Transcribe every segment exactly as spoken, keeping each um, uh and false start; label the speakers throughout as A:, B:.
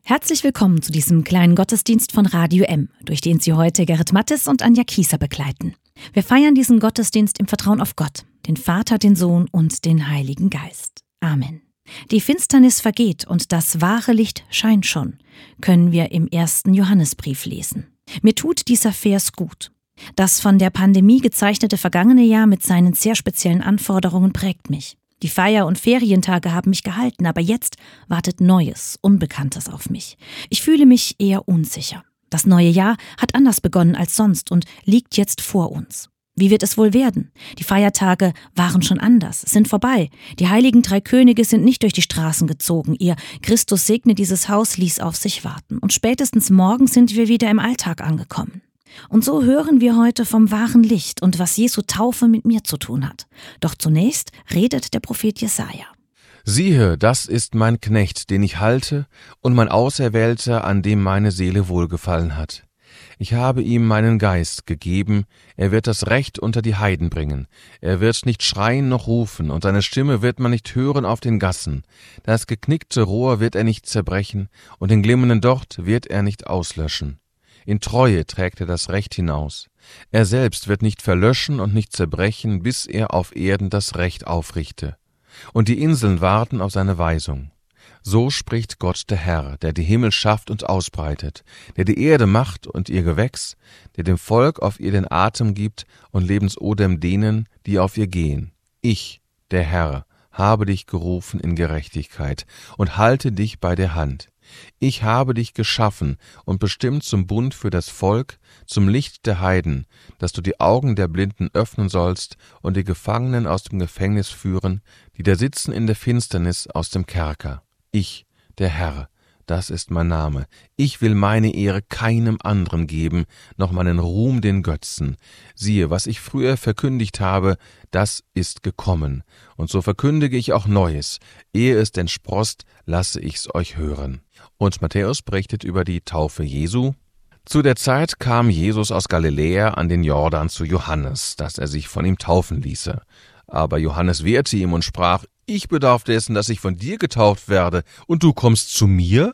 A: Herzlich willkommen zu diesem kleinen Gottesdienst von Radio M, durch den Sie heute Gerrit Mattes und Anja Kieser begleiten. Wir feiern diesen Gottesdienst im Vertrauen auf Gott, den Vater, den Sohn und den Heiligen Geist. Amen. Die Finsternis vergeht und das wahre Licht scheint schon, können wir im ersten Johannesbrief lesen. Mir tut dieser Vers gut. Das von der Pandemie gezeichnete vergangene Jahr mit seinen sehr speziellen Anforderungen prägt mich. Die Feier- und Ferientage haben mich gehalten, aber jetzt wartet Neues, Unbekanntes auf mich. Ich fühle mich eher unsicher. Das neue Jahr hat anders begonnen als sonst und liegt jetzt vor uns. Wie wird es wohl werden? Die Feiertage waren schon anders, sind vorbei. Die heiligen drei Könige sind nicht durch die Straßen gezogen. Ihr Christus segne dieses Haus ließ auf sich warten. Und spätestens morgen sind wir wieder im Alltag angekommen. Und so hören wir heute vom wahren Licht und was Jesu Taufe mit mir zu tun hat. Doch zunächst redet der Prophet Jesaja.
B: Siehe, das ist mein Knecht, den ich halte, und mein Auserwählter, an dem meine Seele wohlgefallen hat. Ich habe ihm meinen Geist gegeben, er wird das Recht unter die Heiden bringen. Er wird nicht schreien noch rufen, und seine Stimme wird man nicht hören auf den Gassen. Das geknickte Rohr wird er nicht zerbrechen, und den glimmenden Docht wird er nicht auslöschen. In Treue trägt er das Recht hinaus. Er selbst wird nicht verlöschen und nicht zerbrechen, bis er auf Erden das Recht aufrichte. Und die Inseln warten auf seine Weisung. So spricht Gott der Herr, der die Himmel schafft und ausbreitet, der die Erde macht und ihr Gewächs, der dem Volk auf ihr den Atem gibt und Lebensodem denen, die auf ihr gehen. Ich, der Herr, habe dich gerufen in Gerechtigkeit und halte dich bei der Hand. Ich habe dich geschaffen und bestimmt zum Bund für das Volk, zum Licht der Heiden, dass du die Augen der Blinden öffnen sollst und die Gefangenen aus dem Gefängnis führen, die da sitzen in der Finsternis aus dem Kerker. Ich, der Herr, das ist mein Name. Ich will meine Ehre keinem anderen geben, noch meinen Ruhm den Götzen. Siehe, was ich früher verkündigt habe, das ist gekommen. Und so verkündige ich auch Neues. Ehe es denn sproßt, lasse ich's euch hören. Und Matthäus berichtet über die Taufe Jesu. Zu der Zeit kam Jesus aus Galiläa an den Jordan zu Johannes, dass er sich von ihm taufen ließe. Aber Johannes wehrte ihm und sprach: Ich bedarf dessen, dass ich von dir getauft werde, und du kommst zu mir?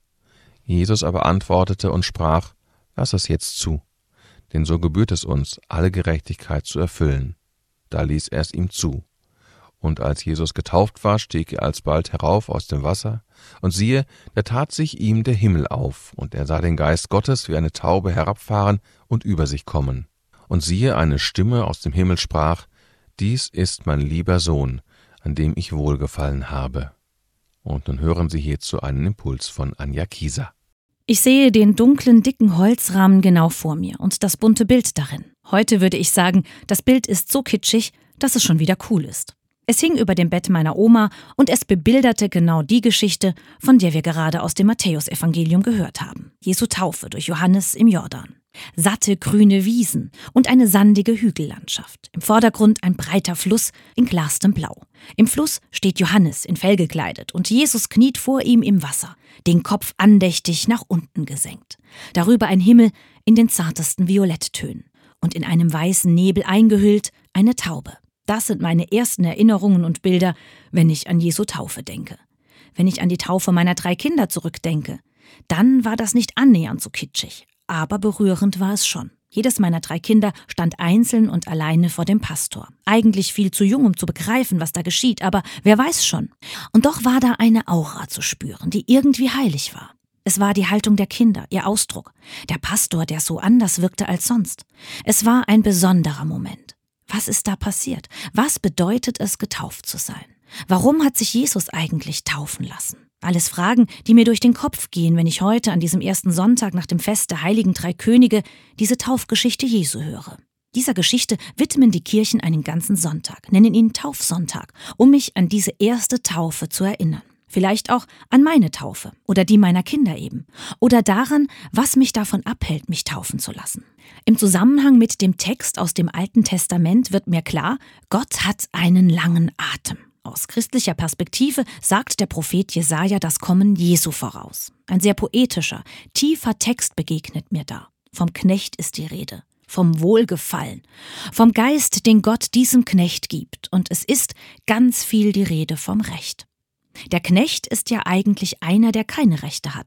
B: Jesus aber antwortete und sprach: Lass es jetzt zu, denn so gebührt es uns, alle Gerechtigkeit zu erfüllen. Da ließ er es ihm zu. Und als Jesus getauft war, stieg er alsbald herauf aus dem Wasser, und siehe, da tat sich ihm der Himmel auf, und er sah den Geist Gottes wie eine Taube herabfahren und über sich kommen. Und siehe, eine Stimme aus dem Himmel sprach: Dies ist mein lieber Sohn, an dem ich wohlgefallen habe. Und nun hören Sie hierzu einen Impuls von Anja Kieser.
A: Ich sehe den dunklen, dicken Holzrahmen genau vor mir und das bunte Bild darin. Heute würde ich sagen, das Bild ist so kitschig, dass es schon wieder cool ist. Es hing über dem Bett meiner Oma und es bebilderte genau die Geschichte, von der wir gerade aus dem Matthäusevangelium gehört haben. Jesu Taufe durch Johannes im Jordan. Satte grüne Wiesen und eine sandige Hügellandschaft. Im Vordergrund ein breiter Fluss in klarstem Blau. Im Fluss steht Johannes in Fell gekleidet und Jesus kniet vor ihm im Wasser, den Kopf andächtig nach unten gesenkt. Darüber ein Himmel in den zartesten Violetttönen und in einem weißen Nebel eingehüllt eine Taube. Das sind meine ersten Erinnerungen und Bilder, wenn ich an Jesu Taufe denke. Wenn ich an die Taufe meiner drei Kinder zurückdenke, dann war das nicht annähernd so kitschig. Aber berührend war es schon. Jedes meiner drei Kinder stand einzeln und alleine vor dem Pastor. Eigentlich viel zu jung, um zu begreifen, was da geschieht, aber wer weiß schon. Und doch war da eine Aura zu spüren, die irgendwie heilig war. Es war die Haltung der Kinder, ihr Ausdruck. Der Pastor, der so anders wirkte als sonst. Es war ein besonderer Moment. Was ist da passiert? Was bedeutet es, getauft zu sein? Warum hat sich Jesus eigentlich taufen lassen? Alles Fragen, die mir durch den Kopf gehen, wenn ich heute an diesem ersten Sonntag nach dem Fest der heiligen drei Könige diese Taufgeschichte Jesu höre. Dieser Geschichte widmen die Kirchen einen ganzen Sonntag, nennen ihn Taufsonntag, um mich an diese erste Taufe zu erinnern. Vielleicht auch an meine Taufe oder die meiner Kinder eben. Oder daran, was mich davon abhält, mich taufen zu lassen. Im Zusammenhang mit dem Text aus dem Alten Testament wird mir klar, Gott hat einen langen Atem. Aus christlicher Perspektive sagt der Prophet Jesaja das Kommen Jesu voraus. Ein sehr poetischer, tiefer Text begegnet mir da. Vom Knecht ist die Rede, vom Wohlgefallen, vom Geist, den Gott diesem Knecht gibt. Und es ist ganz viel die Rede vom Recht. Der Knecht ist ja eigentlich einer, der keine Rechte hat.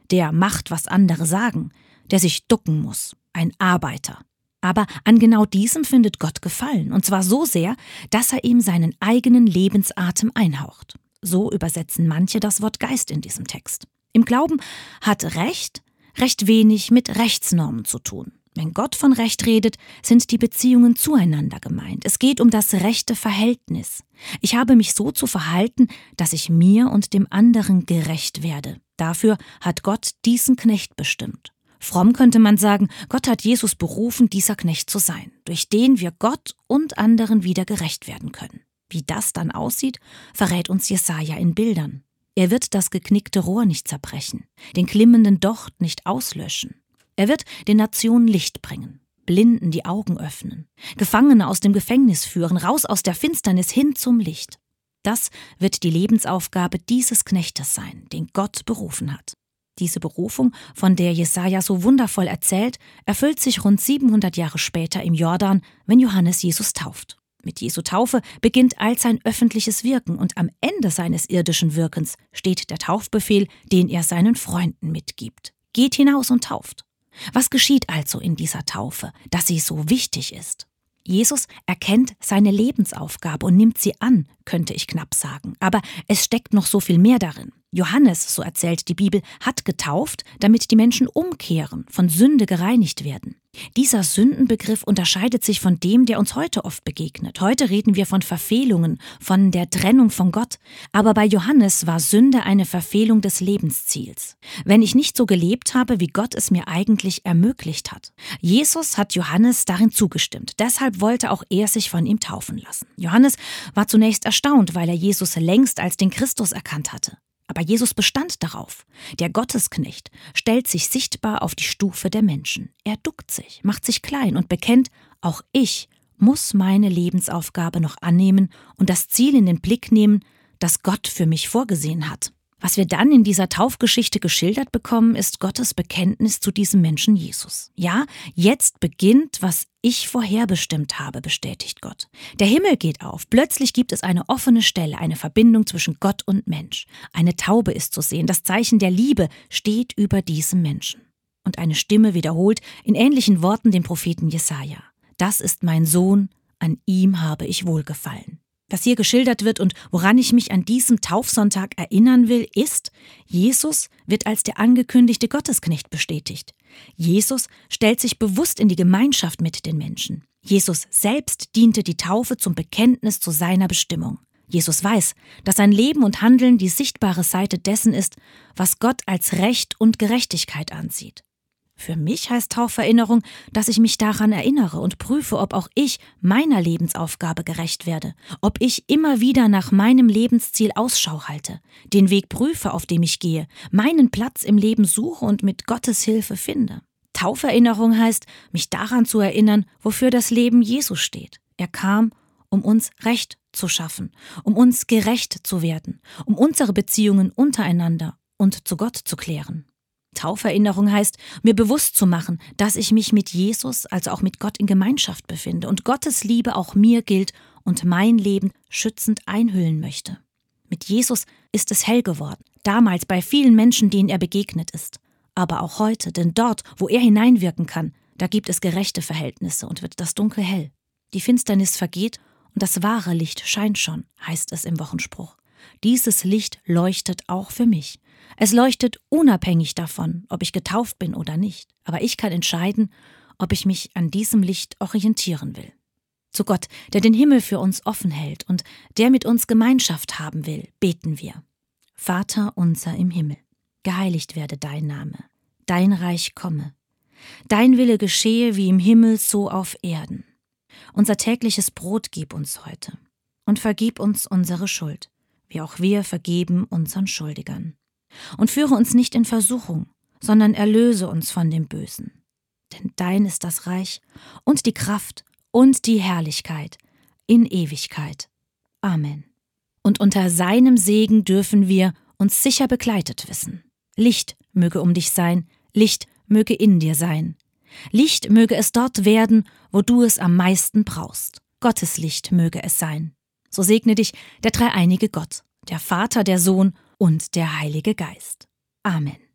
A: der macht, was andere sagen, der sich ducken muss, ein Arbeiter. Aber an genau diesem findet Gott Gefallen, und zwar so sehr, dass er ihm seinen eigenen Lebensatem einhaucht. So übersetzen manche das Wort Geist in diesem Text. Im Glauben hat Recht recht wenig mit Rechtsnormen zu tun. Wenn Gott von Recht redet, sind die Beziehungen zueinander gemeint. Es geht um das rechte Verhältnis. Ich habe mich so zu verhalten, dass ich mir und dem anderen gerecht werde. Dafür hat Gott diesen Knecht bestimmt. Fromm könnte man sagen, Gott hat Jesus berufen, dieser Knecht zu sein, durch den wir Gott und anderen wieder gerecht werden können. Wie das dann aussieht, verrät uns Jesaja in Bildern. Er wird das geknickte Rohr nicht zerbrechen, den klimmenden Docht nicht auslöschen. Er wird den Nationen Licht bringen, Blinden die Augen öffnen, Gefangene aus dem Gefängnis führen, raus aus der Finsternis hin zum Licht. Das wird die Lebensaufgabe dieses Knechtes sein, den Gott berufen hat. Diese Berufung, von der Jesaja so wundervoll erzählt, erfüllt sich rund siebenhundert Jahre später im Jordan, wenn Johannes Jesus tauft. Mit Jesu Taufe beginnt all sein öffentliches Wirken und am Ende seines irdischen Wirkens steht der Taufbefehl, den er seinen Freunden mitgibt. Geht hinaus und tauft. Was geschieht also in dieser Taufe, dass sie so wichtig ist? Jesus erkennt seine Lebensaufgabe und nimmt sie an, könnte ich knapp sagen. Aber es steckt noch so viel mehr darin. Johannes, so erzählt die Bibel, hat getauft, damit die Menschen umkehren, von Sünde gereinigt werden. Dieser Sündenbegriff unterscheidet sich von dem, der uns heute oft begegnet. Heute reden wir von Verfehlungen, von der Trennung von Gott. Aber bei Johannes war Sünde eine Verfehlung des Lebensziels. Wenn ich nicht so gelebt habe, wie Gott es mir eigentlich ermöglicht hat. Jesus hat Johannes darin zugestimmt. Deshalb wollte auch er sich von ihm taufen lassen. Johannes war zunächst erstaunt, weil er Jesus längst als den Christus erkannt hatte. Aber Jesus bestand darauf. Der Gottesknecht stellt sich sichtbar auf die Stufe der Menschen. Er duckt sich, macht sich klein und bekennt, auch ich muss meine Lebensaufgabe noch annehmen und das Ziel in den Blick nehmen, das Gott für mich vorgesehen hat. Was wir dann in dieser Taufgeschichte geschildert bekommen, ist Gottes Bekenntnis zu diesem Menschen Jesus. Ja, jetzt beginnt, was ich vorherbestimmt habe, bestätigt Gott. Der Himmel geht auf, plötzlich gibt es eine offene Stelle, eine Verbindung zwischen Gott und Mensch. Eine Taube ist zu sehen, das Zeichen der Liebe steht über diesem Menschen. Und eine Stimme wiederholt in ähnlichen Worten den Propheten Jesaja. Das ist mein Sohn, an ihm habe ich wohlgefallen. Was hier geschildert wird und woran ich mich an diesem Taufsonntag erinnern will, ist, Jesus wird als der angekündigte Gottesknecht bestätigt. Jesus stellt sich bewusst in die Gemeinschaft mit den Menschen. Jesus selbst diente die Taufe zum Bekenntnis zu seiner Bestimmung. Jesus weiß, dass sein Leben und Handeln die sichtbare Seite dessen ist, was Gott als Recht und Gerechtigkeit ansieht. Für mich heißt Tauferinnerung, dass ich mich daran erinnere und prüfe, ob auch ich meiner Lebensaufgabe gerecht werde, ob ich immer wieder nach meinem Lebensziel Ausschau halte, den Weg prüfe, auf dem ich gehe, meinen Platz im Leben suche und mit Gottes Hilfe finde. Tauferinnerung heißt, mich daran zu erinnern, wofür das Leben Jesus steht. Er kam, um uns Recht zu schaffen, um uns gerecht zu werden, um unsere Beziehungen untereinander und zu Gott zu klären. Tauferinnerung heißt, mir bewusst zu machen, dass ich mich mit Jesus, also auch mit Gott in Gemeinschaft befinde und Gottes Liebe auch mir gilt und mein Leben schützend einhüllen möchte. Mit Jesus ist es hell geworden, damals bei vielen Menschen, denen er begegnet ist. Aber auch heute, denn dort, wo er hineinwirken kann, da gibt es gerechte Verhältnisse und wird das Dunkel hell. Die Finsternis vergeht und das wahre Licht scheint schon, heißt es im Wochenspruch. Dieses Licht leuchtet auch für mich. Es leuchtet unabhängig davon, ob ich getauft bin oder nicht. Aber ich kann entscheiden, ob ich mich an diesem Licht orientieren will. Zu Gott, der den Himmel für uns offen hält und der mit uns Gemeinschaft haben will, beten wir. Vater unser im Himmel, geheiligt werde dein Name, dein Reich komme. Dein Wille geschehe wie im Himmel, so auf Erden. Unser tägliches Brot gib uns heute und vergib uns unsere Schuld, wie auch wir vergeben unseren Schuldigern. Und führe uns nicht in Versuchung, sondern erlöse uns von dem Bösen. Denn dein ist das Reich und die Kraft und die Herrlichkeit in Ewigkeit. Amen. Und unter seinem Segen dürfen wir uns sicher begleitet wissen. Licht möge um dich sein, Licht möge in dir sein. Licht möge es dort werden, wo du es am meisten brauchst. Gottes Licht möge es sein. So segne dich der dreieinige Gott, der Vater, der Sohn und der Heilige Geist. Amen.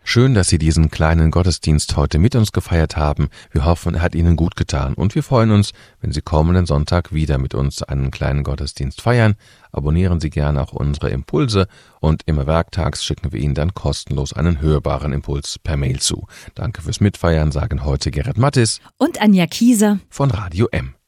B: Schön, dass Sie diesen kleinen Gottesdienst heute mit uns gefeiert haben. Wir hoffen, er hat Ihnen gut getan und wir freuen uns, wenn Sie kommenden Sonntag wieder mit uns einen kleinen Gottesdienst feiern. Abonnieren Sie gerne auch unsere Impulse und immer werktags schicken wir Ihnen dann kostenlos einen hörbaren Impuls per Mail zu. Danke fürs Mitfeiern, sagen heute Gerrit Mattis
A: und Anja Kieser
B: von Radio M.